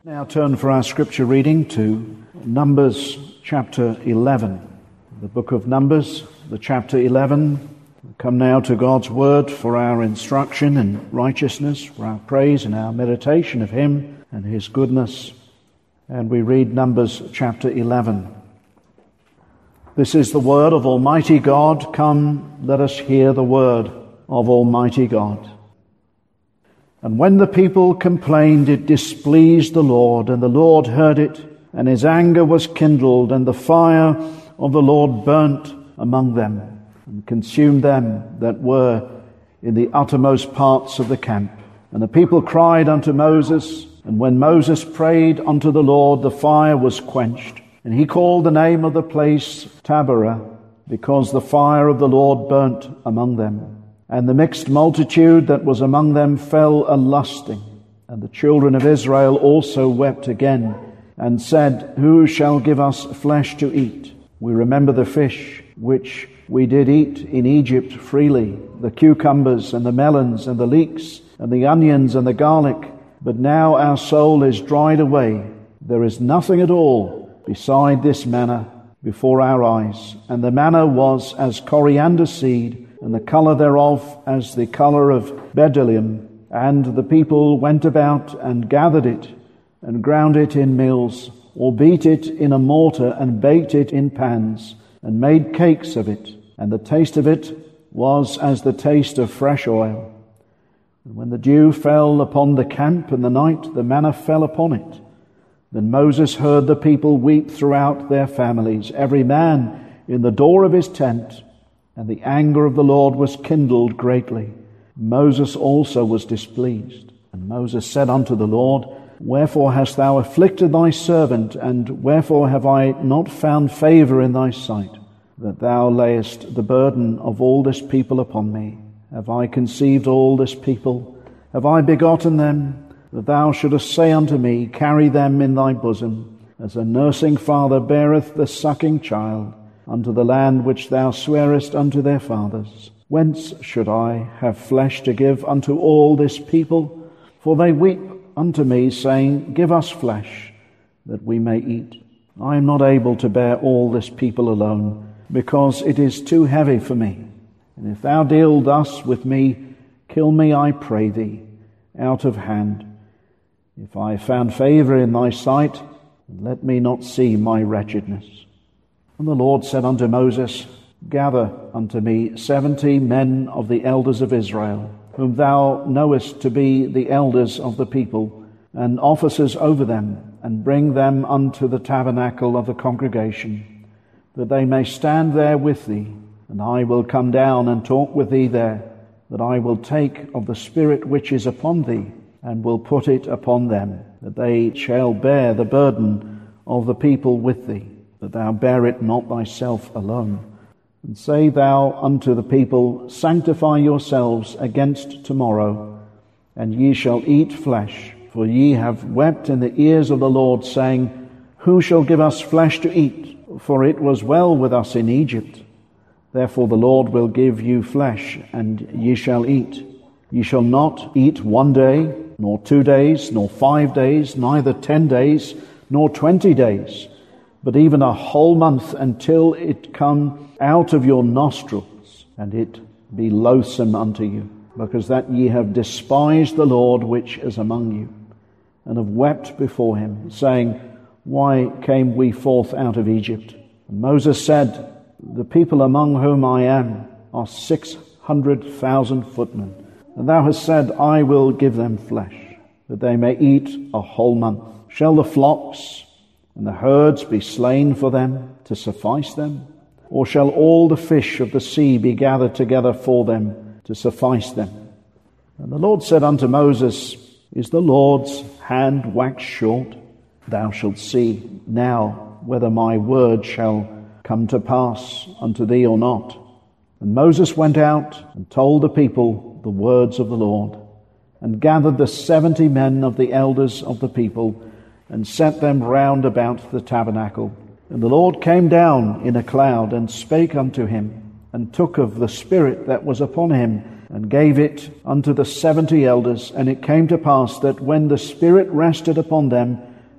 Now turn for our scripture reading to Numbers chapter 11. The book of Numbers, the chapter 11. We come now to God's word for our instruction in righteousness, for our praise and our meditation of Him and His goodness. And we read Numbers chapter 11. This is the word of Almighty God. Come, let us hear the word of Almighty God. And when the people complained, it displeased the Lord, and the Lord heard it, and His anger was kindled, and the fire of the Lord burnt among them, and consumed them that were in the uttermost parts of the camp. And the people cried unto Moses, and when Moses prayed unto the Lord, the fire was quenched. And he called the name of the place Taberah, because the fire of the Lord burnt among them. And the mixed multitude that was among them fell a-lusting. And the children of Israel also wept again, and said, Who shall give us flesh to eat? We remember the fish which we did eat in Egypt freely, the cucumbers and the melons and the leeks and the onions and the garlic. But now our soul is dried away. There is nothing at all beside this manna before our eyes. And the manna was as coriander seed, and the colour thereof as the colour of bdellium. And the people went about and gathered it, and ground it in mills, or beat it in a mortar, and baked it in pans, and made cakes of it. And the taste of it was as the taste of fresh oil. And when the dew fell upon the camp in the night, the manna fell upon it. Then Moses heard the people weep throughout their families, every man in the door of his tent. And the anger of the Lord was kindled greatly. Moses also was displeased. And Moses said unto the Lord, Wherefore hast thou afflicted thy servant, and wherefore have I not found favour in thy sight, that thou layest the burden of all this people upon me? Have I conceived all this people? Have I begotten them? That thou shouldest say unto me, Carry them in thy bosom, as a nursing father beareth the sucking child, unto the land which thou swearest unto their fathers. Whence should I have flesh to give unto all this people? For they weep unto me, saying, Give us flesh, that we may eat. I am not able to bear all this people alone, because it is too heavy for me. And if thou deal thus with me, kill me, I pray thee, out of hand. If I have found favour in thy sight, let me not see my wretchedness. And the Lord said unto Moses, Gather unto me 70 men of the elders of Israel, whom thou knowest to be the elders of the people, and officers over them, and bring them unto the tabernacle of the congregation, that they may stand there with thee. And I will come down and talk with thee there, that I will take of the Spirit which is upon thee, and will put it upon them, that they shall bear the burden of the people with thee, that thou bear it not thyself alone. And say thou unto the people, Sanctify yourselves against tomorrow, and ye shall eat flesh. For ye have wept in the ears of the Lord, saying, Who shall give us flesh to eat? For it was well with us in Egypt. Therefore the Lord will give you flesh, and ye shall eat. Ye shall not eat 1 day, nor 2 days, nor 5 days, neither 10 days, nor 20 days, but even a whole month, until it come out of your nostrils, and it be loathsome unto you, because that ye have despised the Lord which is among you, and have wept before Him, saying, Why came we forth out of Egypt? And Moses said, The people among whom I am are 600,000 footmen, and thou hast said, I will give them flesh, that they may eat a whole month. Shall the flocks and the herds be slain for them to suffice them? Or shall all the fish of the sea be gathered together for them to suffice them? And the Lord said unto Moses, Is the Lord's hand waxed short? Thou shalt see now whether my word shall come to pass unto thee or not. And Moses went out and told the people the words of the Lord, and gathered the 70 men of the elders of the people, and set them round about the tabernacle. And the Lord came down in a cloud, and spake unto him, and took of the Spirit that was upon him, and gave it unto the 70 elders. And it came to pass that when the Spirit rested upon them,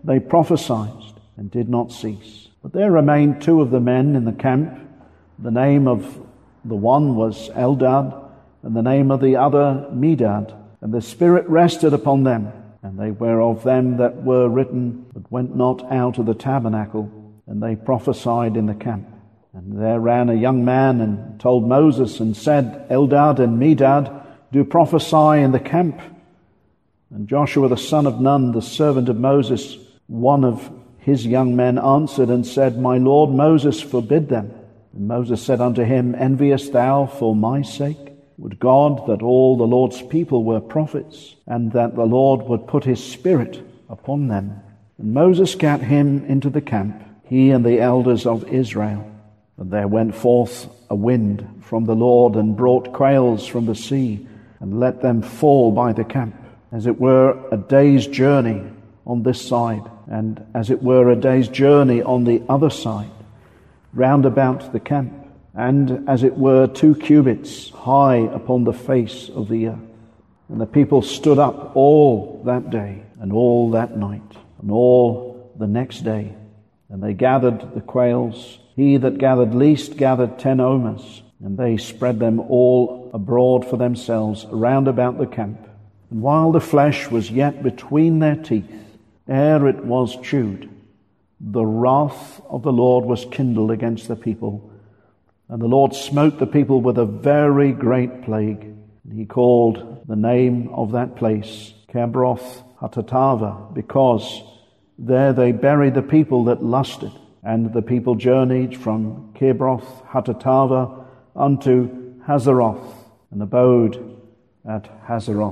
they prophesied and did not cease. But there remained 2 of the men in the camp. The name of the one was Eldad, and the name of the other Medad. And the Spirit rested upon them, and they were of them that were written, but went not out of the tabernacle, and they prophesied in the camp. And there ran a young man and told Moses and said, Eldad and Medad do prophesy in the camp. And Joshua the son of Nun, the servant of Moses, one of his young men, answered and said, My Lord Moses forbid them. And Moses said unto him, Enviest thou for my sake? Would God that all the Lord's people were prophets, and that the Lord would put his Spirit upon them. And Moses gat him into the camp, he and the elders of Israel. And there went forth a wind from the Lord, and brought quails from the sea, and let them fall by the camp, as it were a day's journey on this side, and as it were a day's journey on the other side, round about the camp, and as it were 2 cubits high upon the face of the earth. And the people stood up all that day, and all that night, and all the next day. And they gathered the quails. He that gathered least gathered 10 omers, and they spread them all abroad for themselves round about the camp. And while the flesh was yet between their teeth, ere it was chewed, the wrath of the Lord was kindled against the people. And the Lord smote the people with a very great plague. And he called the name of that place Kibroth Hattaavah, because there they buried the people that lusted. And the people journeyed from Kibroth Hattaavah unto Hazeroth, and abode at Hazeroth.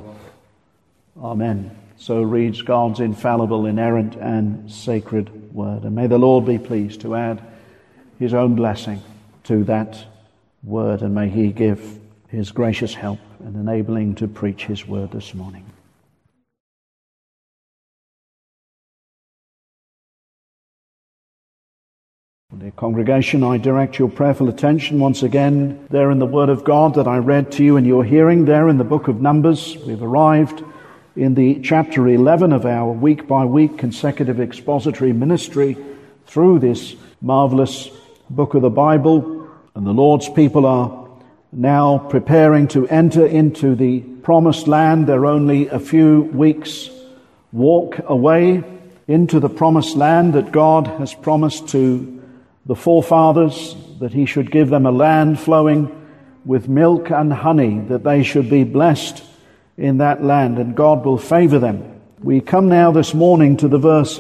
Amen. So reads God's infallible, inerrant, and sacred word. And may the Lord be pleased to add his own blessing to that word, and may he give his gracious help in enabling to preach his word this morning. Dear congregation, I direct your prayerful attention once again there in the Word of God that I read to you in your hearing, there in the book of Numbers. We've arrived in the chapter 11 of our week-by-week consecutive expository ministry through this marvelous book of the Bible. And the Lord's people are now preparing to enter into the promised land. They're only a few weeks' walk away into the promised land that God has promised to the forefathers, that he should give them a land flowing with milk and honey, that they should be blessed in that land, and God will favor them. We come now this morning to the verse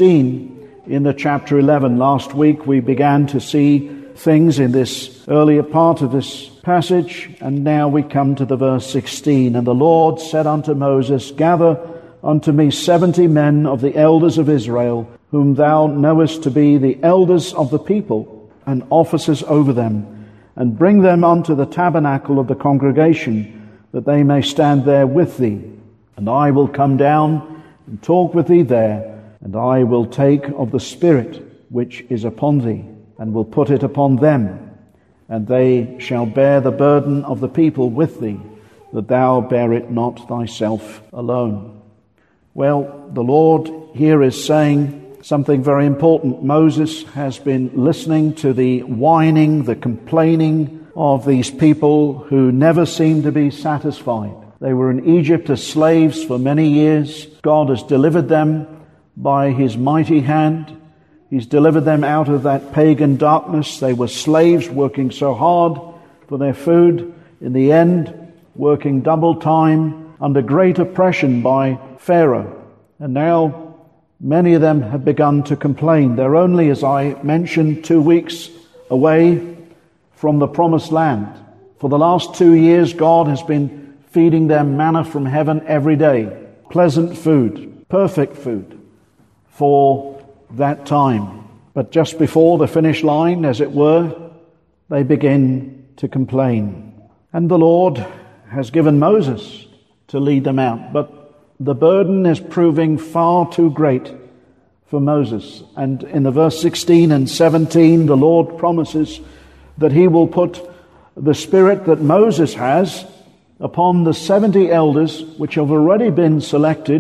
16 in the chapter 11. Last week we began to see things in this earlier part of this passage, and now we come to the verse 16. And the Lord said unto Moses, Gather unto me 70 men of the elders of Israel, whom thou knowest to be the elders of the people, and officers over them, and bring them unto the tabernacle of the congregation, that they may stand there with thee. And I will come down and talk with thee there, and I will take of the Spirit which is upon thee, and will put it upon them, and they shall bear the burden of the people with thee, that thou bear it not thyself alone. Well, the Lord here is saying something very important. Moses has been listening to the whining, the complaining of these people who never seem to be satisfied. They were in Egypt as slaves for many years. God has delivered them by his mighty hand. He's delivered them out of that pagan darkness. They were slaves working so hard for their food. In the end, working double time under great oppression by Pharaoh. And now many of them have begun to complain. They're only, as I mentioned, 2 weeks away from the promised land. For the last 2 years, God has been feeding them manna from heaven every day. Pleasant food, perfect food for that time. But just before the finish line, as it were, they begin to complain. And the Lord has given Moses to lead them out. But the burden is proving far too great for Moses. And in the verse 16 and 17, the Lord promises that he will put the Spirit that Moses has upon the 70 elders, which have already been selected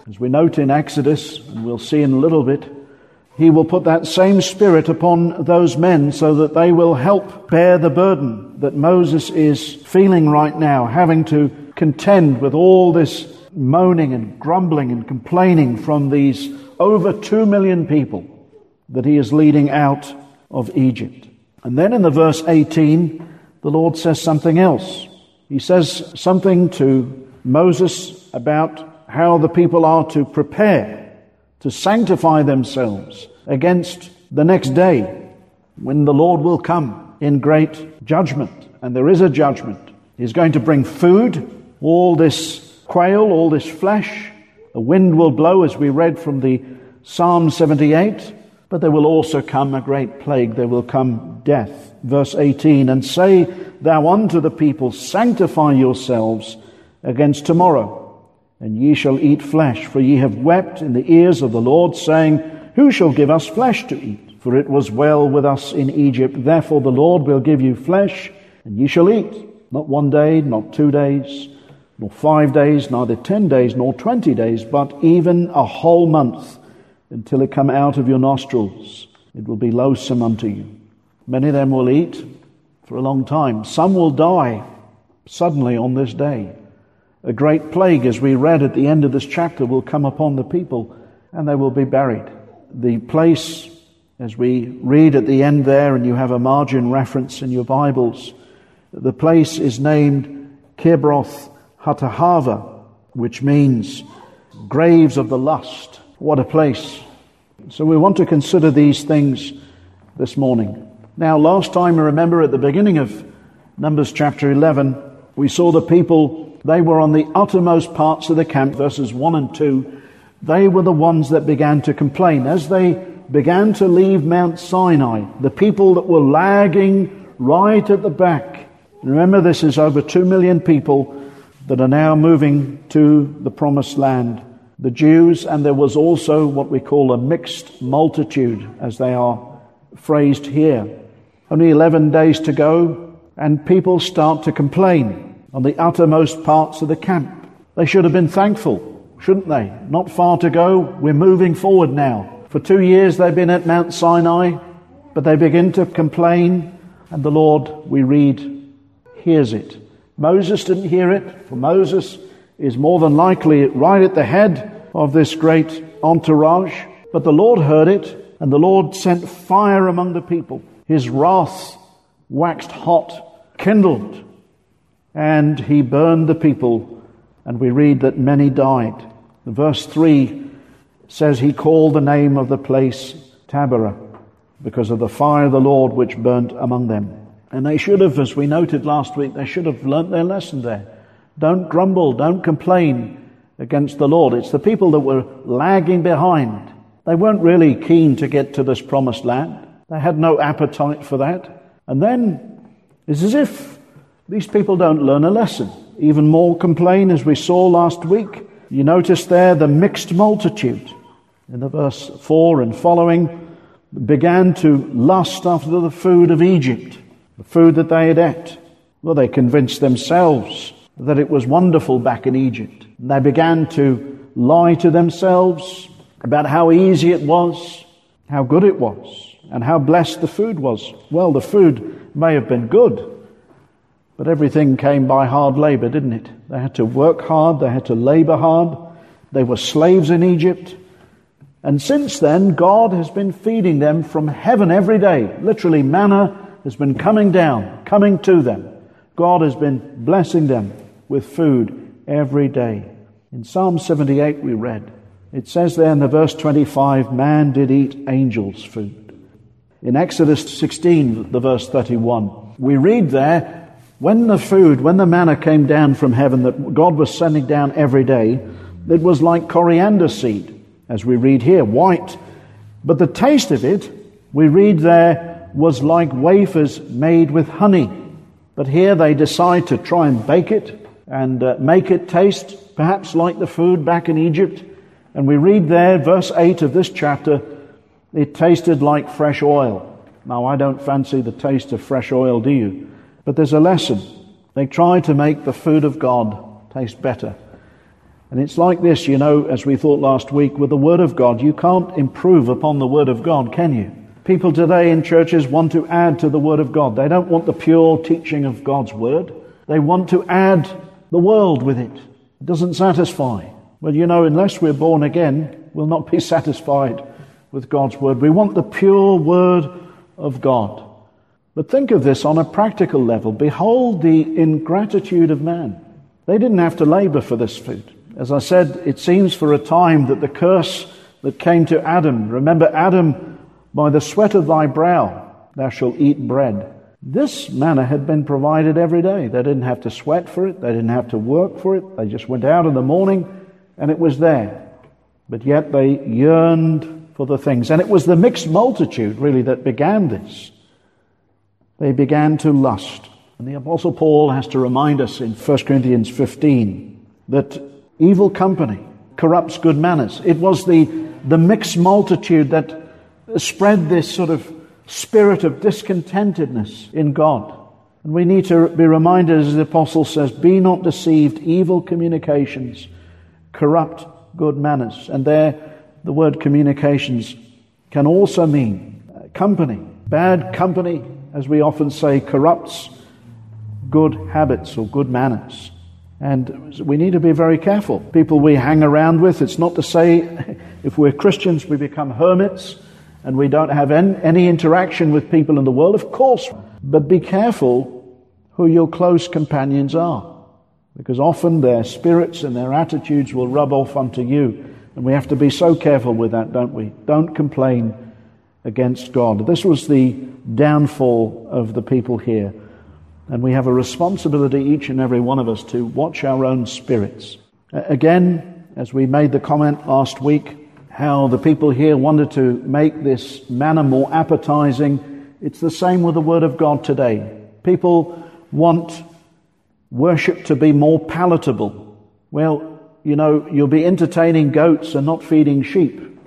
As we note in Exodus, and we'll see in a little bit, he will put that same Spirit upon those men so that they will help bear the burden that Moses is feeling right now, having to contend with all this moaning and grumbling and complaining from these over 2 million people that he is leading out of Egypt. And then in the verse 18, the Lord says something else. He says something to Moses about how the people are to prepare to sanctify themselves against the next day when the Lord will come in great judgment. And there is a judgment. He's going to bring food, all this quail, all this flesh. The wind will blow, as we read from the Psalm 78, but there will also come a great plague. There will come death. Verse 18, and say thou unto the people, sanctify yourselves against tomorrow, and ye shall eat flesh, for ye have wept in the ears of the Lord, saying, who shall give us flesh to eat? For it was well with us in Egypt. Therefore the Lord will give you flesh, and ye shall eat. Not 1 day, not 2 days, nor 5 days, neither 10 days, nor 20 days, but even a whole month, until it come out of your nostrils. It will be loathsome unto you. Many of them will eat for a long time. Some will die suddenly on this day. A great plague, as we read at the end of this chapter, will come upon the people, and they will be buried. The place, as we read at the end there, and you have a margin reference in your Bibles, the place is named Kibroth Hattahavah, which means graves of the lust. What a place. So we want to consider these things this morning. Now, last time, I remember at the beginning of Numbers chapter 11, we saw the people, they were on the uttermost parts of the camp, verses 1 and 2. They were the ones that began to complain. As they began to leave Mount Sinai, the people that were lagging right at the back. Remember, this is over 2 million people that are now moving to the promised land. The Jews, and there was also what we call a mixed multitude, as they are phrased here. Only 11 days to go, and people start to complain on the uttermost parts of the camp. They should have been thankful, shouldn't they? Not far to go, we're moving forward now. For 2 years they've been at Mount Sinai, but they begin to complain, and the Lord, we read, hears it. Moses didn't hear it, for Moses is more than likely right at the head of this great entourage. But the Lord heard it, and the Lord sent fire among the people. His wrath waxed hot, kindled, and he burned the people, and we read that many died. Verse 3 says he called the name of the place Taberah, because of the fire of the Lord which burnt among them. And they should have, as we noted last week, they should have learnt their lesson there. Don't grumble, don't complain against the Lord. It's the people that were lagging behind. They weren't really keen to get to this promised land. They had no appetite for that. And then it's as if these people don't learn a lesson. Even more complain, as we saw last week. You notice there the mixed multitude in the verse 4 and following began to lust after the food of Egypt, the food that they had ate. Well, they convinced themselves that it was wonderful back in Egypt. And they began to lie to themselves about how easy it was, how good it was, and how blessed the food was. Well, the food may have been good, but everything came by hard labor, didn't it? They had to work hard, they had to labor hard. They were slaves in Egypt. And since then, God has been feeding them from heaven every day. Literally, manna has been coming down, coming to them. God has been blessing them with food every day. In Psalm 78 we read, it says there in the verse 25, man did eat angels' food. In Exodus 16, the verse 31, we read there, when the manna came down from heaven that God was sending down every day, it was like coriander seed, as we read here, white. But the taste of it, we read there, was like wafers made with honey. But here they decide to try and bake it and make it taste perhaps like the food back in Egypt. And we read there, verse 8 of this chapter, it tasted like fresh oil. Now, I don't fancy the taste of fresh oil, do you? But there's a lesson. They try to make the food of God taste better. And it's like this, as we thought last week, with the Word of God. You can't improve upon the Word of God, can you? People today in churches want to add to the Word of God. They don't want the pure teaching of God's Word. They want to add the world with it. It doesn't satisfy. Well, unless we're born again, we'll not be satisfied with God's Word. We want the pure Word of God. But think of this on a practical level. Behold the ingratitude of man. They didn't have to labor for this food. As I said, it seems for a time that the curse that came to Adam, remember Adam, by the sweat of thy brow thou shalt eat bread. This manna had been provided every day. They didn't have to sweat for it. They didn't have to work for it. They just went out in the morning and it was there. But yet they yearned for the things. And it was the mixed multitude really that began this. They began to lust. And the Apostle Paul has to remind us in 1 Corinthians 15 that evil company corrupts good manners. It was the mixed multitude that spread this sort of spirit of discontentedness in God. And we need to be reminded, as the Apostle says, be not deceived, evil communications corrupt good manners. And there, the word communications can also mean company. Bad company, as we often say, corrupts good habits or good manners. And we need to be very careful. People we hang around with, it's not to say if we're Christians we become hermits and we don't have any interaction with people in the world, of course. But be careful who your close companions are, because often their spirits and their attitudes will rub off onto you. And we have to be so careful with that, don't we? Don't complain against God. This was the downfall of the people here. And we have a responsibility, each and every one of us, to watch our own spirits. Again, as we made the comment last week, how the people here wanted to make this manna more appetizing. It's the same with the Word of God today. People want worship to be more palatable. Well, you'll be entertaining goats and not feeding sheep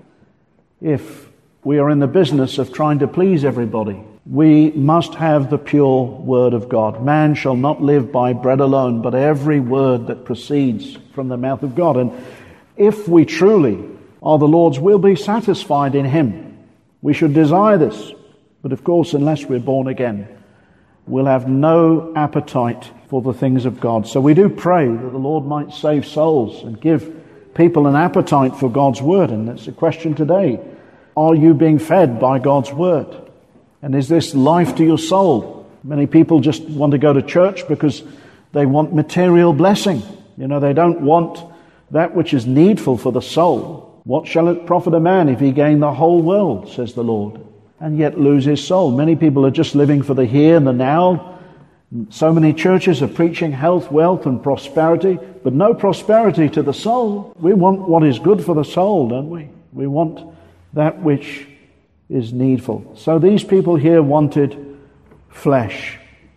if we are in the business of trying to please everybody. We must have the pure Word of God. Man shall not live by bread alone, but every word that proceeds from the mouth of God. And if we truly are the Lord's, we'll be satisfied in Him. We should desire this. But of course, unless we're born again, we'll have no appetite for the things of God. So we do pray that the Lord might save souls and give people an appetite for God's Word. And that's the question today. Are you being fed by God's Word? And is this life to your soul? Many people just want to go to church because they want material blessing. They don't want that which is needful for the soul. What shall it profit a man if he gain the whole world, says the Lord, and yet lose his soul? Many people are just living for the here and the now. So many churches are preaching health, wealth, and prosperity, but no prosperity to the soul. We want what is good for the soul, don't we? We want that which is needful. So these people here wanted flesh.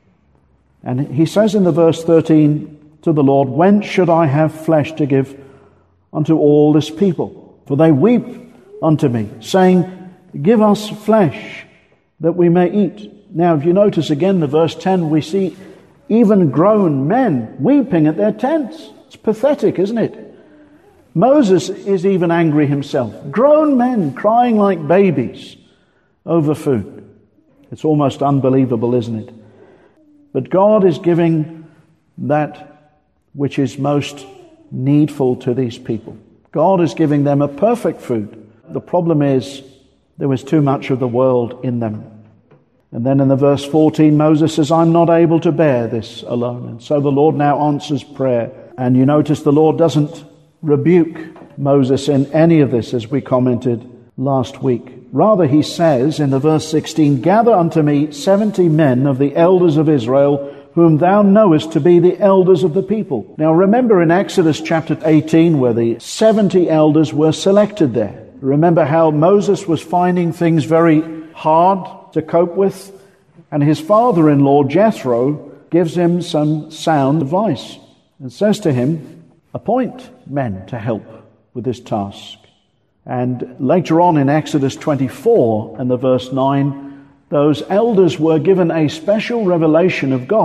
And he says in the verse 13 to the Lord, "Whence should I have flesh to give unto all this people? For they weep unto me, saying, Give us flesh that we may eat." Now, if you notice again the verse 10, we see even grown men weeping at their tents. It's pathetic, isn't it? Moses is even angry himself. Grown men crying like babies over food. It's almost unbelievable, isn't it? But God is giving that which is most needful to these people. God is giving them a perfect food. The problem is there was too much of the world in them. And then in the verse 14, Moses says, "I'm not able to bear this alone." And so the Lord now answers prayer. And you notice the Lord doesn't rebuke Moses in any of this, as we commented last week. Rather, he says in the verse 16, "Gather unto me 70 men of the elders of Israel, whom thou knowest to be the elders of the people." Now remember in Exodus chapter 18 where the 70 elders were selected there. Remember how Moses was finding things very hard to cope with, and his father-in-law Jethro gives him some sound advice and says to him, appoint men to help with this task. And later on in Exodus 24 and the verse 9, those elders were given a special revelation of God.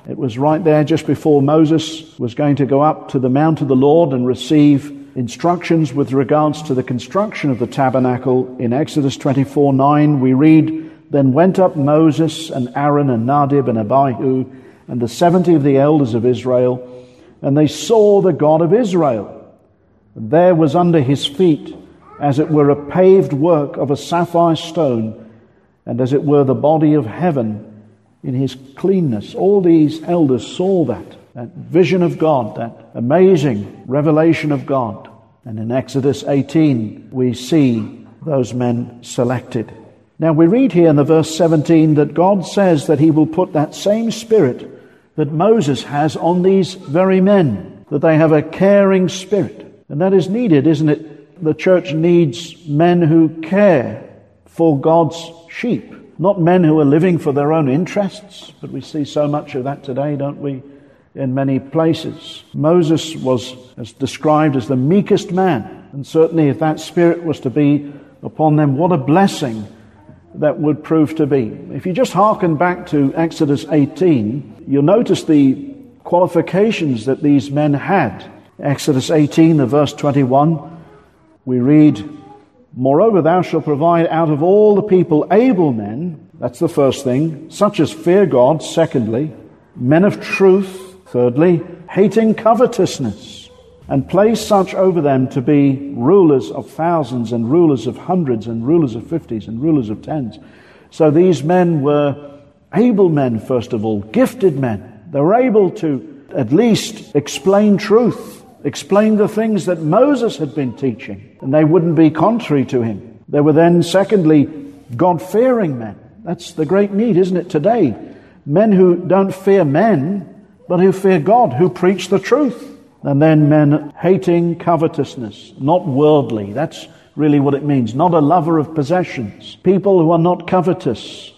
It was right there just before Moses was going to go up to the mount of the Lord and receive instructions with regards to the construction of the tabernacle. In Exodus 24:9 we read, "Then went up Moses and Aaron and Nadab and Abihu and the 70 of the elders of Israel, and they saw the God of Israel. And there was under his feet, as it were, a paved work of a sapphire stone, and as it were the body of heaven in his cleanness." All these elders saw that vision of God, that amazing revelation of God. And in Exodus 18, we see those men selected. Now we read here in the verse 17 that God says that he will put that same spirit that Moses has on these very men, that they have a caring spirit. And that is needed, isn't it? The church needs men who care for God's sheep, not men who are living for their own interests. But we see so much of that today, don't we, in many places. Moses was as described as the meekest man, and certainly if that spirit was to be upon them, what a blessing that would prove to be. If you just hearken back to Exodus 18, you'll notice the qualifications that these men had. Exodus 18, the verse 21, we read, "Moreover, thou shalt provide out of all the people able men," that's the first thing, "such as fear God," secondly, "men of truth," thirdly, "hating covetousness, and place such over them to be rulers of thousands and rulers of hundreds and rulers of fifties and rulers of tens." So these men were able men, first of all, gifted men. They were able to at least explain truth, explain the things that Moses had been teaching, and they wouldn't be contrary to him. They were then, secondly, God-fearing men. That's the great need, isn't it, today? Men who don't fear men, but who fear God, who preach the truth. And then men hating covetousness, not worldly. That's really what it means. Not a lover of possessions. People who are not covetous.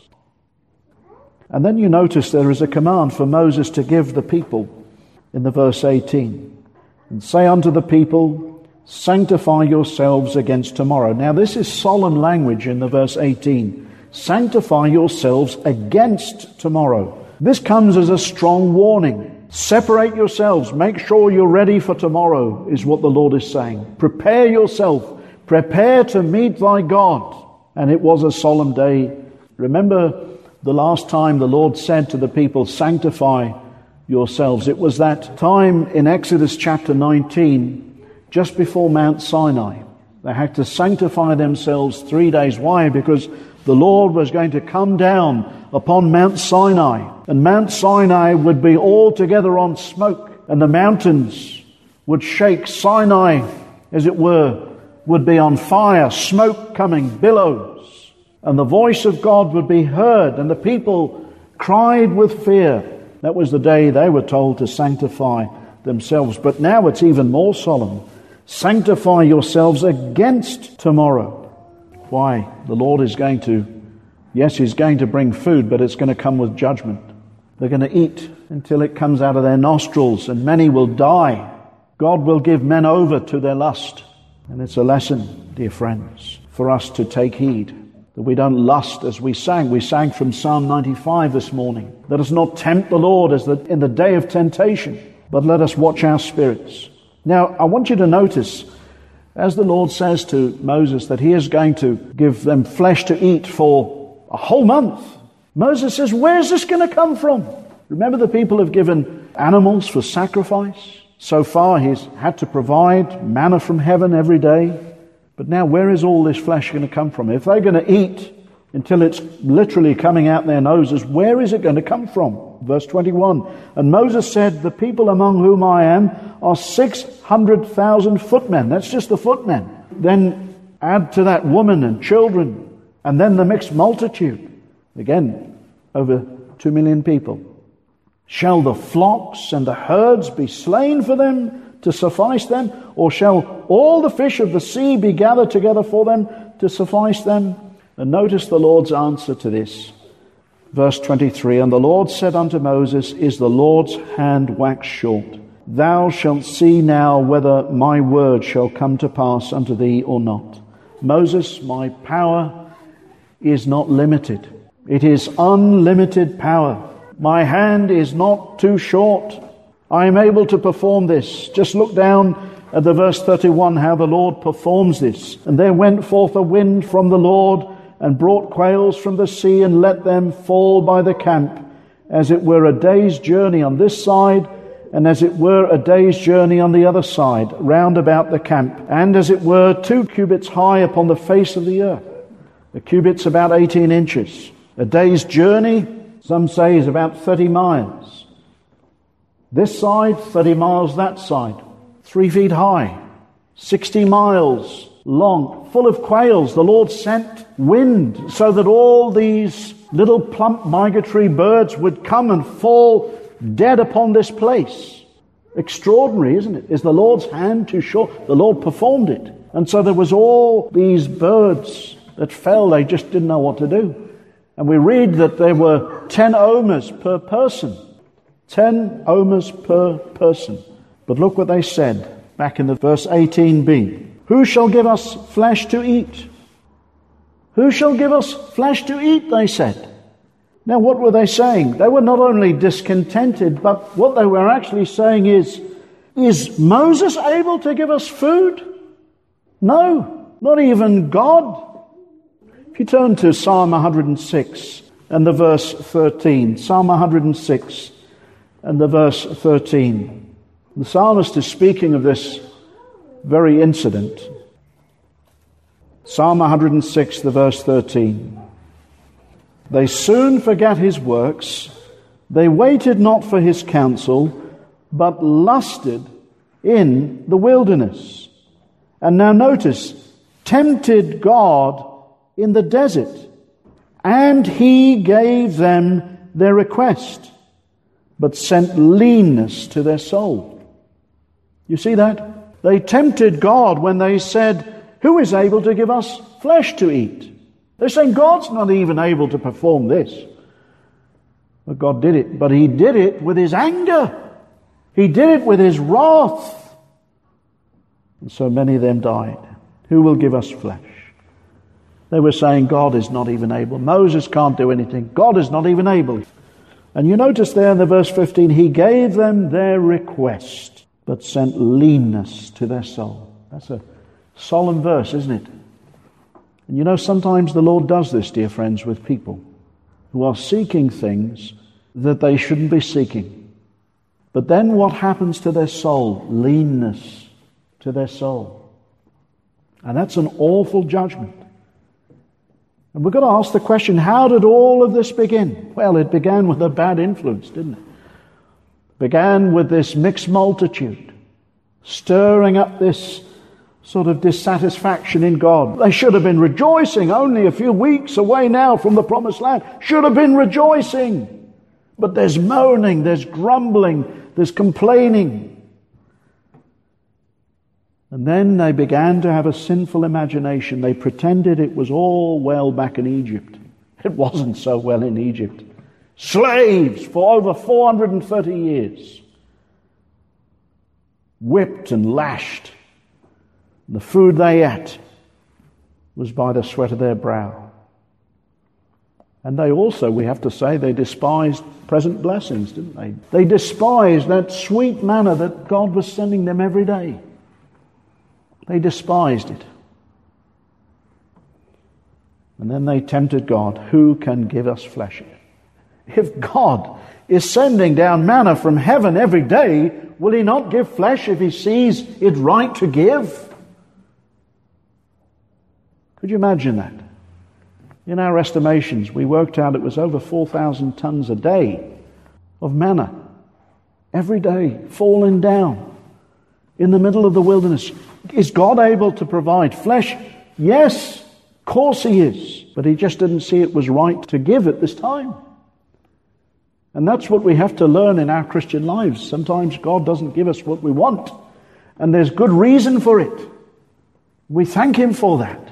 And then you notice there is a command for Moses to give the people in the verse 18. "And say unto the people, sanctify yourselves against tomorrow." Now this is solemn language in the verse 18. Sanctify yourselves against tomorrow. This comes as a strong warning. Separate yourselves. Make sure you're ready for tomorrow, is what the Lord is saying. Prepare yourself. Prepare to meet thy God. And it was a solemn day. Remember the last time the Lord said to the people, sanctify yourselves. It was that time in Exodus chapter 19, just before Mount Sinai. They had to sanctify themselves 3 days. Why? Because the Lord was going to come down upon Mount Sinai, and Mount Sinai would be altogether on smoke, and the mountains would shake. Sinai, as it were, would be on fire, smoke coming, billows, and the voice of God would be heard, and the people cried with fear. That was the day they were told to sanctify themselves. But now it's even more solemn. Sanctify yourselves against tomorrow. Why? The Lord is going to, yes, he's going to bring food, but it's going to come with judgment. They're going to eat until it comes out of their nostrils, and many will die. God will give men over to their lust. And it's a lesson, dear friends, for us to take heed, that we don't lust as we sang. We sang from Psalm 95 this morning. Let us not tempt the Lord as in the day of temptation, but let us watch our spirits. Now, I want you to notice, as the Lord says to Moses that he is going to give them flesh to eat for a whole month, Moses says, where's this going to come from? Remember, the people have given animals for sacrifice. So far, he's had to provide manna from heaven every day. But now, where is all this flesh going to come from? If they're going to eat until it's literally coming out their noses, where is it going to come from? Verse 21, "And Moses said, the people among whom I am are 600,000 footmen." That's just the footmen. Then add to that women and children, and then the mixed multitude. Again, over 2 million people. "Shall the flocks and the herds be slain for them to suffice them? Or shall all the fish of the sea be gathered together for them to suffice them?" And notice the Lord's answer to this. Verse 23, "And the Lord said unto Moses, Is the Lord's hand waxed short? Thou shalt see now whether my word shall come to pass unto thee or not." Moses, my power is not limited. It is unlimited power. My hand is not too short. I am able to perform this. Just look down at the verse 31, how the Lord performs this. And there went forth a wind from the Lord, and brought quails from the sea, and let them fall by the camp, as it were a day's journey on this side, and as it were a day's journey on the other side, round about the camp, and as it were 2 cubits high upon the face of the earth. A cubit's about 18 inches. A day's journey, some say, is about 30 miles. This side, 30 miles that side. 3 feet high, 60 miles long, full of quails. The Lord sent wind so that all these little plump migratory birds would come and fall dead upon this place. Extraordinary, isn't it? Is the Lord's hand too short? The Lord performed it. And so there was all these birds that fell. They just didn't know what to do. And we read that there were 10 omers per person. 10 omers per person. But look what they said back in the verse 18b. Who shall give us flesh to eat? Who shall give us flesh to eat, they said. Now what were they saying? They were not only discontented, but what they were actually saying is Moses able to give us food? No, not even God. If you turn to Psalm 106 and the verse 13, Psalm 106 and the verse 13, the psalmist is speaking of this very incident. Psalm 106, the verse 13. They soon forgot his works. They waited not for his counsel, but lusted in the wilderness. And now notice, tempted God in the desert, and he gave them their request, but sent leanness to their soul. You see that? They tempted God when they said, who is able to give us flesh to eat? They're saying God's not even able to perform this. But God did it. But he did it with his anger. He did it with his wrath. And so many of them died. Who will give us flesh? They were saying God is not even able. Moses can't do anything. God is not even able. And you notice there in the verse 15, he gave them their request, but sent leanness to their soul. That's a solemn verse, isn't it? And you know, sometimes the Lord does this, dear friends, with people who are seeking things that they shouldn't be seeking. But then what happens to their soul? Leanness to their soul. And that's an awful judgment. And we've got to ask the question, how did all of this begin? Well, it began with a bad influence, didn't it? It began with this mixed multitude stirring up this sort of dissatisfaction in God. They should have been rejoicing, only a few weeks away now from the promised land. Should have been rejoicing. But there's moaning, there's grumbling, there's complaining. And then they began to have a sinful imagination. They pretended it was all well back in Egypt. It wasn't so well in Egypt. Slaves for over 430 years. Whipped and lashed. The food they ate was by the sweat of their brow. And they also, we have to say, they despised present blessings, didn't they? They despised that sweet manna that God was sending them every day. They despised it. And then they tempted God. Who can give us flesh? If God is sending down manna from heaven every day, will he not give flesh if he sees it right to give? Could you imagine that? In our estimations, we worked out it was over 4,000 tons a day of manna. Every day, falling down in the middle of the wilderness. Is God able to provide flesh? Yes, of course he is. But he just didn't see it was right to give at this time. And that's what we have to learn in our Christian lives. Sometimes God doesn't give us what we want. And there's good reason for it. We thank him for that.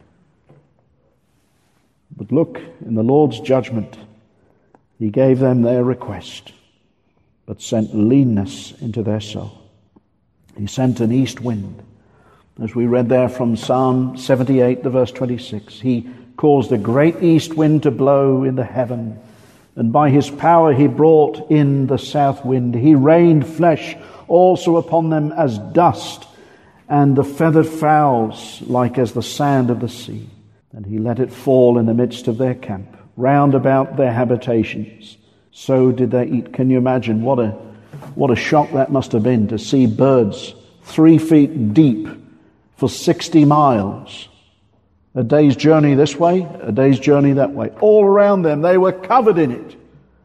But look, in the Lord's judgment, he gave them their request, but sent leanness into their soul. He sent an east wind. As we read there from Psalm 78, the verse 26, he caused a great east wind to blow in the heaven, And by his power he brought in the south wind. He rained flesh also upon them as dust, and the feathered fowls like as the sand of the sea. And he let it fall in the midst of their camp, round about their habitations. So did they eat. Can you imagine what a shock that must have been to see birds 3 feet deep for 60 miles. A day's journey this way, a day's journey that way. All around them, they were covered in it.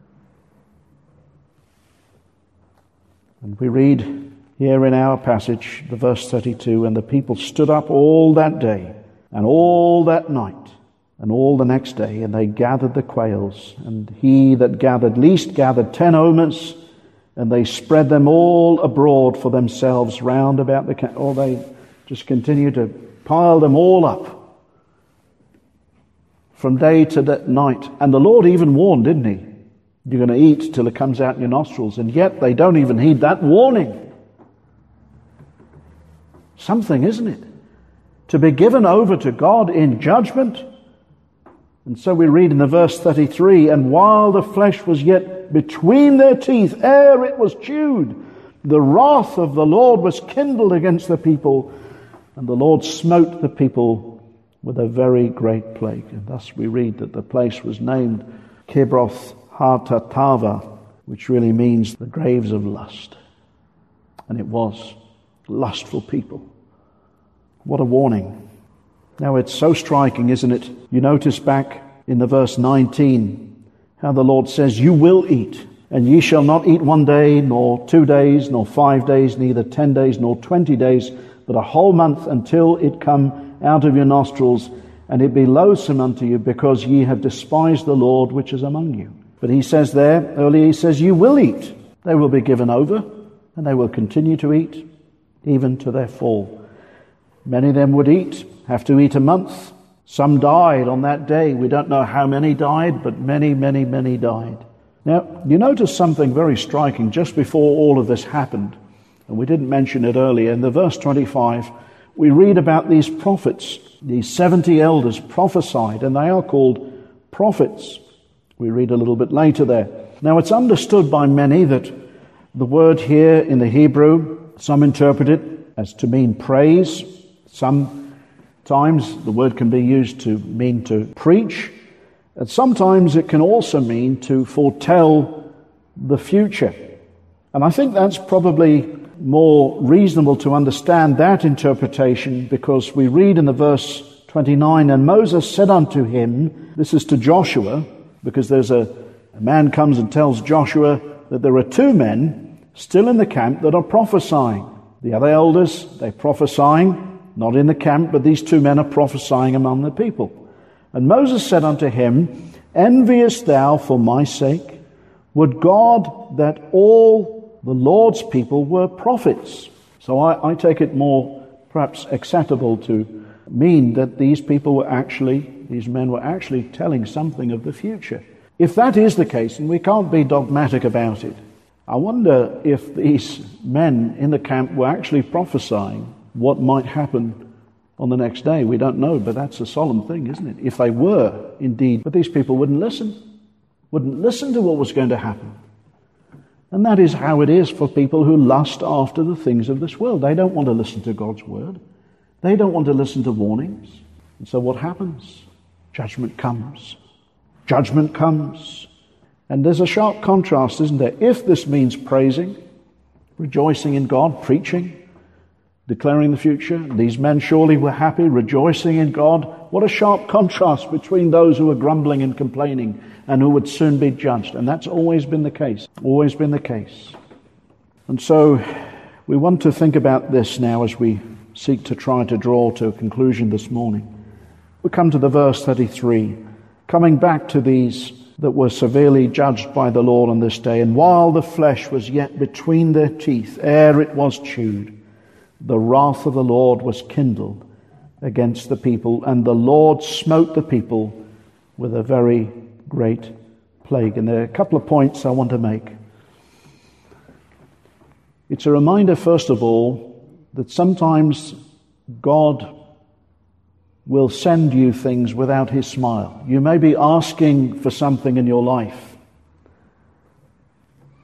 And we read here in our passage, the verse 32, and the people stood up all that day, and all that night, and all the next day, and they gathered the quails. And he that gathered least gathered 10 omers, and they spread them all abroad for themselves round about the camp. Or they just continued to pile them all up from day to night. And the Lord even warned, didn't he? You're going to eat till it comes out in your nostrils. And yet they don't even heed that warning. Something, isn't it? To be given over to God in judgment. And so we read in the verse 33, and while the flesh was yet between their teeth, ere it was chewed, the wrath of the Lord was kindled against the people, and the Lord smote the people with a very great plague. And thus we read that the place was named Kibroth Hatatava, which really means the graves of lust. And it was lustful people. What a warning. Now it's so striking, isn't it? You notice back in the verse 19 how the Lord says, you will eat, and ye shall not eat 1 day, nor 2 days, nor 5 days, neither 10 days, nor 20 days, but a whole month until it come out of your nostrils, and it be loathsome unto you, because ye have despised the Lord which is among you. But he says there, earlier he says, you will eat. They will be given over, and they will continue to eat, even to their fall. Many of them would eat, have to eat a month. Some died on that day. We don't know how many died, but many, many, many died. Now, you notice something very striking just before all of this happened, and we didn't mention it earlier. In the verse 25, we read about these prophets. These 70 elders prophesied, and they are called prophets. We read a little bit later there. Now, it's understood by many that the word here in the Hebrew, some interpret it as to mean praise. Sometimes the word can be used to mean to preach, and sometimes it can also mean to foretell the future. And I think that's probably more reasonable to understand that interpretation, because we read in the verse 29, and Moses said unto him, this is to Joshua, because there's a man comes and tells Joshua that there are 2 men still in the camp that are prophesying. The other elders, they're prophesying, not in the camp, but these 2 men are prophesying among the people. And Moses said unto him, enviest thou for my sake? Would God that all the Lord's people were prophets? So I take it more perhaps acceptable to mean that these men were actually telling something of the future. If that is the case, and we can't be dogmatic about it, I wonder if these men in the camp were actually prophesying what might happen on the next day. We don't know, but that's a solemn thing, isn't it? If they were indeed, but these people wouldn't listen to what was going to happen. And that is how it is for people who lust after the things of this world. They don't want to listen to God's word. They don't want to listen to warnings. And so what happens? Judgment comes. Judgment comes. And there's a sharp contrast, isn't there? If this means praising, rejoicing in God, preaching, declaring the future, these men surely were happy, rejoicing in God. What a sharp contrast between those who were grumbling and complaining and who would soon be judged. And that's always been the case. Always been the case. And so we want to think about this now as we seek to try to draw to a conclusion this morning. We come to the verse 33, coming back to these that were severely judged by the Lord on this day. And while the flesh was yet between their teeth, ere it was chewed, the wrath of the Lord was kindled against the people, and the Lord smote the people with a very great plague. And there are a couple of points I want to make. It's a reminder, first of all, that sometimes God will send you things without his smile. You may be asking for something in your life,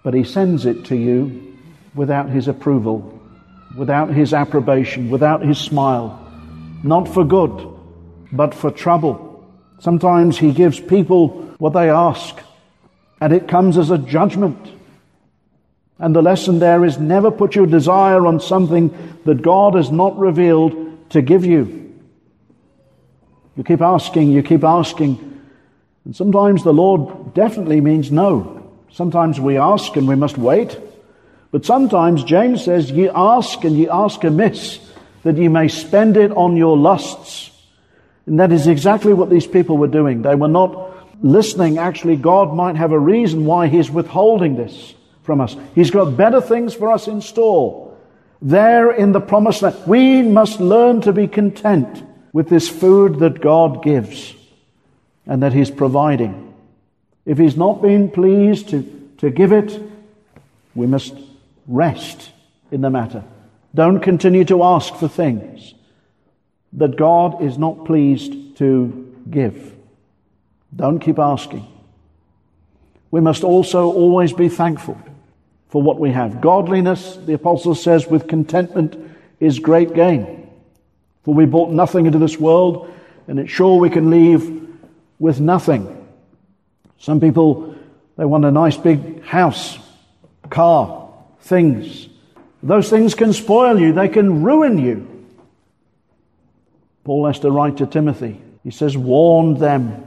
but he sends it to you without his approval, without his approbation, without his smile. Not for good, but for trouble. Sometimes he gives people what they ask, and it comes as a judgment. And the lesson there is never put your desire on something that God has not revealed to give you. You keep asking, and sometimes the Lord definitely means no. Sometimes we ask and we must wait. But sometimes James says, ye ask and ye ask amiss, that ye may spend it on your lusts. And that is exactly what these people were doing. They were not listening. Actually, God might have a reason why he's withholding this from us. He's got better things for us in store. There in the promised land, we must learn to be content with this food that God gives and that he's providing. If he's not been pleased to give it, we must rest in the matter. Don't continue to ask for things that God is not pleased to give. Don't keep asking. We must also always be thankful for what we have. Godliness, the apostle says, with contentment is great gain. For we brought nothing into this world, and it's sure we can leave with nothing. Some people, they want a nice big house, car, things. Those things can spoil you. They can ruin you. Paul has to write to Timothy. He says, warn them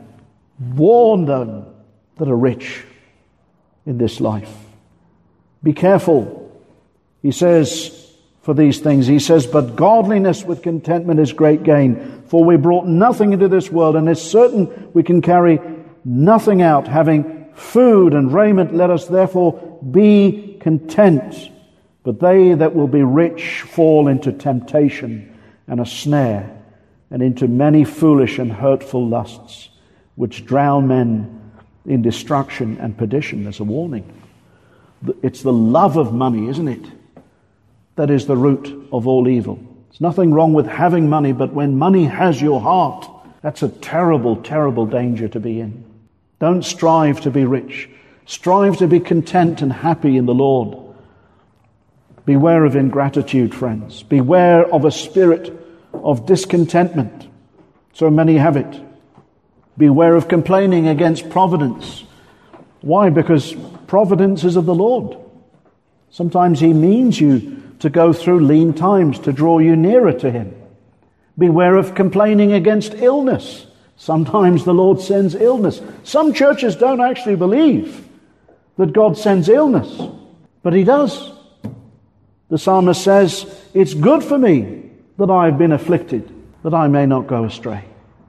that are rich in this life. Be careful, he says, for these things. He says, but godliness with contentment is great gain. For we brought nothing into this world, and it's certain we can carry nothing out. Having food and raiment, let us therefore be content. But they that will be rich fall into temptation and a snare, and into many foolish and hurtful lusts, which drown men in destruction and perdition. There's a warning. It's the love of money, isn't it? That is the root of all evil. There's nothing wrong with having money, but when money has your heart, that's a terrible, terrible danger to be in. Don't strive to be rich. Strive to be content and happy in the Lord. Beware of ingratitude, friends. Beware of a spirit of discontentment. So many have it. Beware of complaining against providence. Why? Because providence is of the Lord. Sometimes he means you to go through lean times to draw you nearer to him. Beware of complaining against illness. Sometimes the Lord sends illness. Some churches don't actually believe that God sends illness, but he does. The psalmist says, it's good for me that I have been afflicted, that I may not go astray.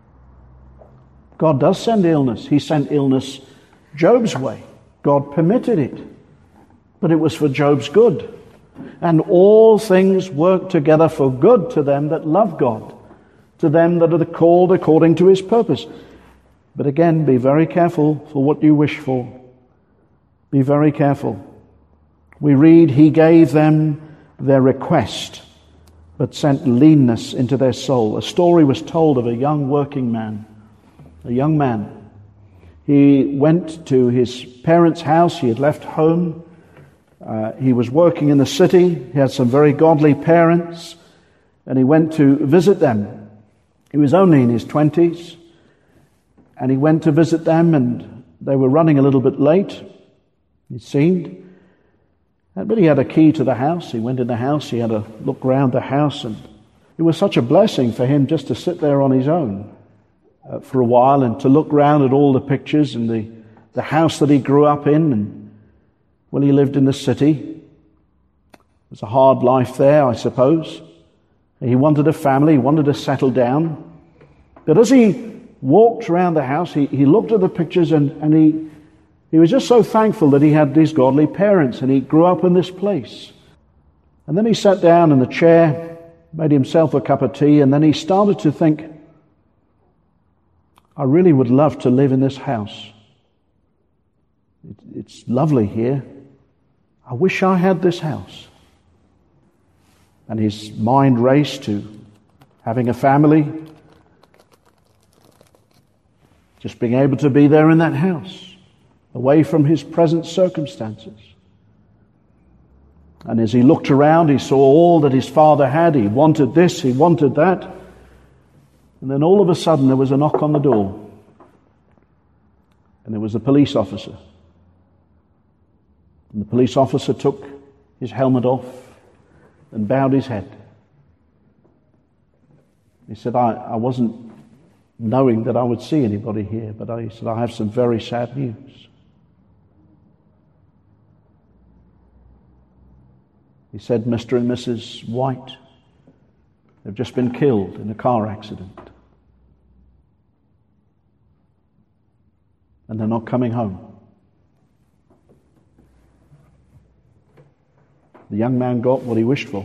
God does send illness. He sent illness Job's way. God permitted it, but it was for Job's good. And all things work together for good to them that love God, to them that are called according to his purpose. But again, be very careful for what you wish for. Be very careful. We read, he gave them their request, but sent leanness into their soul. A story was told of a young working man, a young man. He went to his parents' house. He had left home. He was working in the city. He had some very godly parents, and he went to visit them. He was only in his 20s, and he went to visit them, and they were running a little bit late, it seemed. But he had a key to the house. He went in the house. He had a look around the house, and it was such a blessing for him just to sit there on his own for a while and to look around at all the pictures and the house that he grew up in. And well, he lived in the city. It was a hard life there, I suppose. He wanted a family. He wanted to settle down. But as he walked around the house, he looked at the pictures and he was just so thankful that he had these godly parents and he grew up in this place. And then he sat down in the chair, made himself a cup of tea, and then he started to think, I really would love to live in this house. It's lovely here. I wish I had this house. And his mind raced to having a family, just being able to be there in that house, away from his present circumstances. And as he looked around, he saw all that his father had. He wanted this, he wanted that. And then all of a sudden there was a knock on the door. And there was a police officer. And the police officer took his helmet off and bowed his head. He said, I wasn't knowing that I would see anybody here, but he said, I have some very sad news. He said, Mr. and Mrs. White have just been killed in a car accident. And they're not coming home. The young man got what he wished for.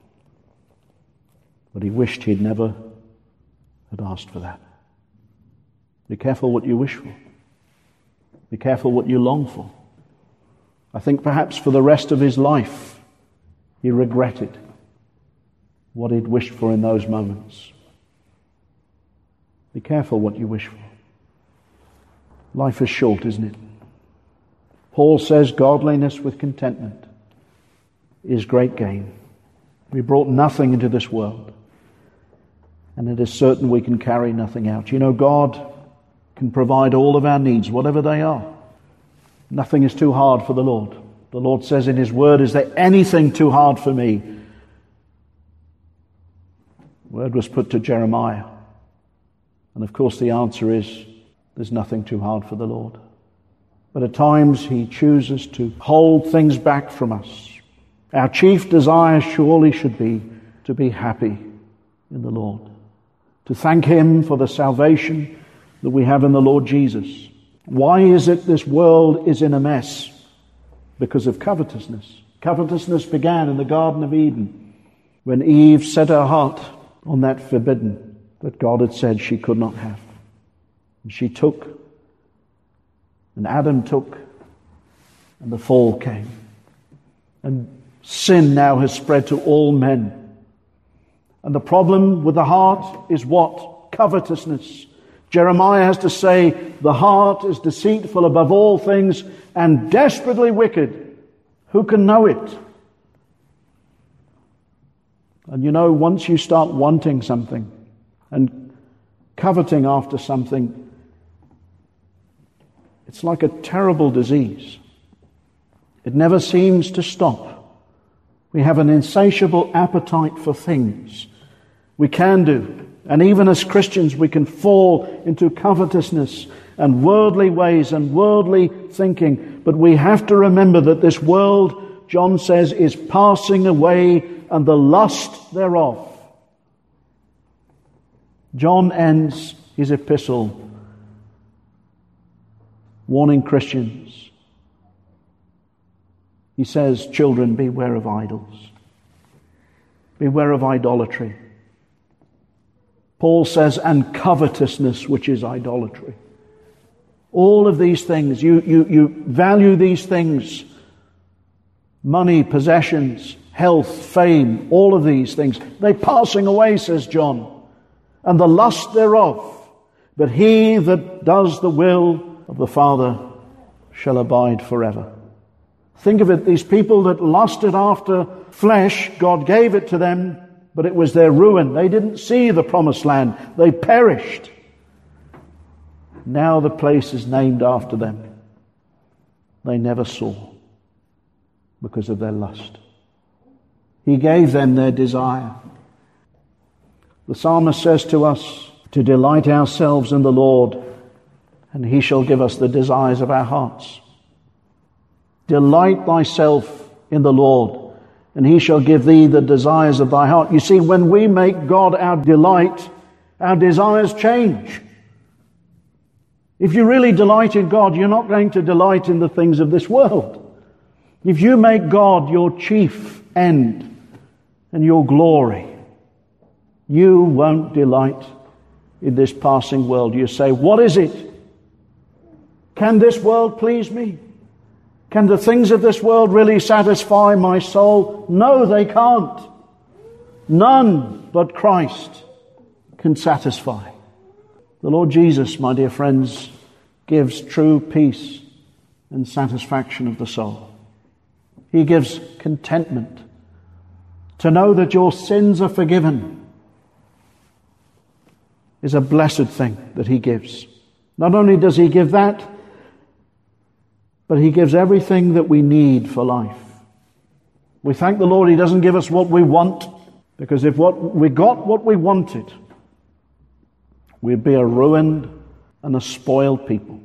But he wished he'd never had asked for that. Be careful what you wish for. Be careful what you long for. I think perhaps for the rest of his life, he regretted what he'd wished for in those moments. Be careful what you wish for. Life is short, isn't it? Paul says godliness with contentment is great gain. We brought nothing into this world, and it is certain we can carry nothing out. You know, God can provide all of our needs, whatever they are. Nothing is too hard for the Lord. The Lord says in His Word, is there anything too hard for me? The word was put to Jeremiah. And of course the answer is, there's nothing too hard for the Lord. But at times He chooses to hold things back from us. Our chief desire surely should be to be happy in the Lord, to thank Him for the salvation that we have in the Lord Jesus. Why is it this world is in a mess? Because of covetousness. Covetousness began in the Garden of Eden when Eve set her heart on that forbidden that God had said she could not have. And she took, and Adam took, and the fall came. And sin now has spread to all men. And the problem with the heart is what? Covetousness. Jeremiah has to say, the heart is deceitful above all things and desperately wicked. Who can know it? And you know, once you start wanting something and coveting after something, it's like a terrible disease. It never seems to stop. We have an insatiable appetite for things. We can do. And even as Christians, we can fall into covetousness and worldly ways and worldly thinking. But we have to remember that this world, John says, is passing away and the lust thereof. John ends his epistle warning Christians. He says, children, beware of idols. Beware of idolatry. Paul says, and covetousness, which is idolatry. All of these things, you value these things. Money, possessions, health, fame, all of these things. They're passing away, says John, and the lust thereof. But he that does the will of the Father shall abide forever. Think of it, these people that lusted after flesh, God gave it to them, but it was their ruin. They didn't see the promised land. They perished. Now the place is named after them. They never saw because of their lust. He gave them their desire. The psalmist says to us to delight ourselves in the Lord, and He shall give us the desires of our hearts. Delight thyself in the Lord, and He shall give thee the desires of thy heart. You see, when we make God our delight, our desires change. If you really delight in God, you're not going to delight in the things of this world. If you make God your chief end and your glory, you won't delight in this passing world. You say, what is it? Can this world please me? Can the things of this world really satisfy my soul? No, they can't. None but Christ can satisfy. The Lord Jesus, my dear friends, gives true peace and satisfaction of the soul. He gives contentment. To know that your sins are forgiven is a blessed thing that He gives. Not only does He give that, but He gives everything that we need for life. We thank the Lord He doesn't give us what we want, because if we got what we wanted, we'd be a ruined and a spoiled people.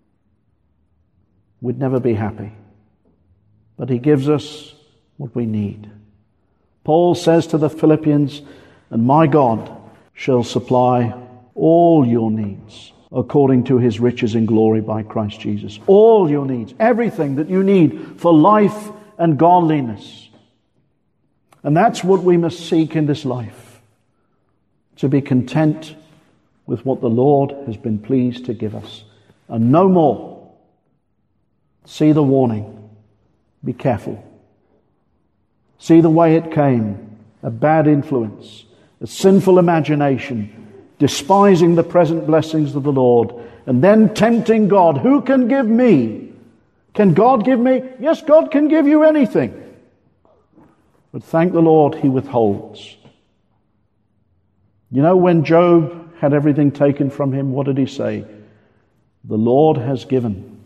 We'd never be happy. But He gives us what we need. Paul says to the Philippians, "And my God shall supply all your needs according to His riches in glory by Christ Jesus." All your needs, everything that you need for life and godliness. And that's what we must seek in this life, to be content with what the Lord has been pleased to give us, and no more. See the warning. Be careful. See the way it came, a bad influence, a sinful imagination, despising the present blessings of the Lord, and then tempting God. Who can give me? Can God give me? Yes, God can give you anything. But thank the Lord, He withholds. You know, when Job had everything taken from him, what did he say? The Lord has given,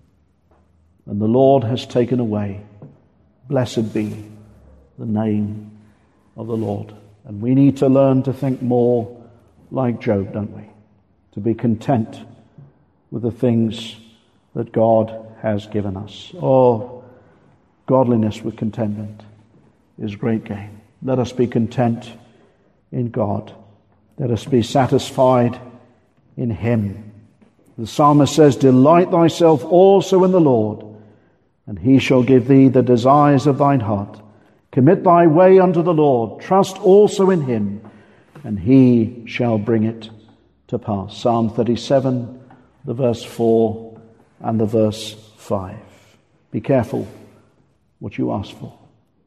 and the Lord has taken away. Blessed be the name of the Lord. And we need to learn to think more like Job, don't we? To be content with the things that God has given us. Oh, godliness with contentment is great gain. Let us be content in God. Let us be satisfied in Him. The psalmist says, "Delight thyself also in the Lord, and He shall give thee the desires of thine heart. Commit thy way unto the Lord. Trust also in Him, and He shall bring it to pass." Psalm 37, the verse 4 and the verse 5. Be careful what you ask for.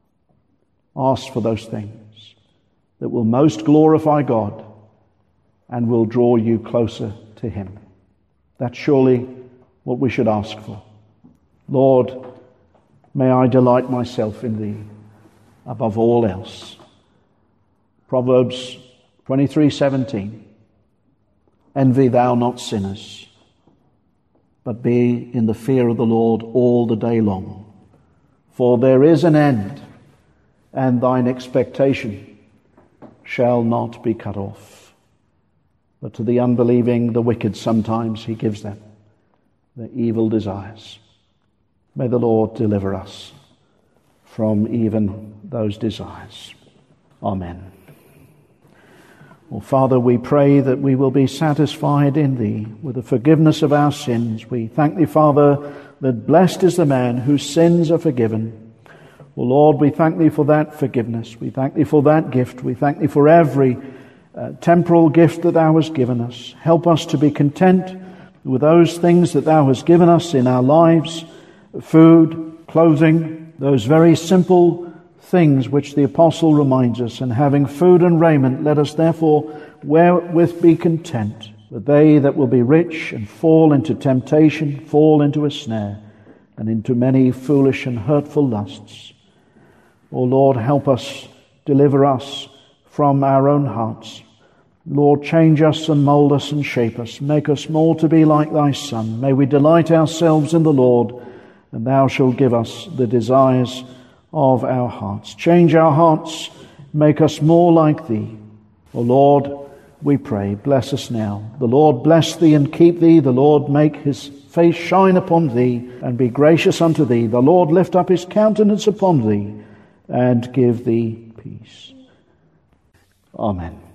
Ask for those things that will most glorify God and will draw you closer to Him. That's surely what we should ask for. Lord, may I delight myself in Thee above all else. Proverbs 23:17. Envy thou not sinners, but be in the fear of the Lord all the day long. For there is an end, and thine expectation shall not be cut off. But to the unbelieving, the wicked, sometimes He gives them the evil desires. May the Lord deliver us from even those desires. Amen. Well, Father, we pray that we will be satisfied in Thee with the forgiveness of our sins. We thank Thee, Father, that blessed is the man whose sins are forgiven. Well, Lord, we thank Thee for that forgiveness. We thank Thee for that gift. We thank Thee for every temporal gift that Thou hast given us. Help us to be content with those things that Thou hast given us in our lives, food, clothing, those very simple things which the apostle reminds us. And having food and raiment, let us therefore wherewith be content. But they that will be rich and fall into temptation, fall into a snare, and into many foolish and hurtful lusts. O Lord, help us, deliver us from our own hearts. Lord, change us and mold us and shape us. Make us more to be like Thy Son. May we delight ourselves in the Lord, and Thou shalt give us the desires of our hearts. Change our hearts, make us more like Thee. O Lord, we pray, bless us now. The Lord bless Thee and keep Thee. The Lord make His face shine upon Thee and be gracious unto Thee. The Lord lift up His countenance upon Thee and give Thee peace. Amen.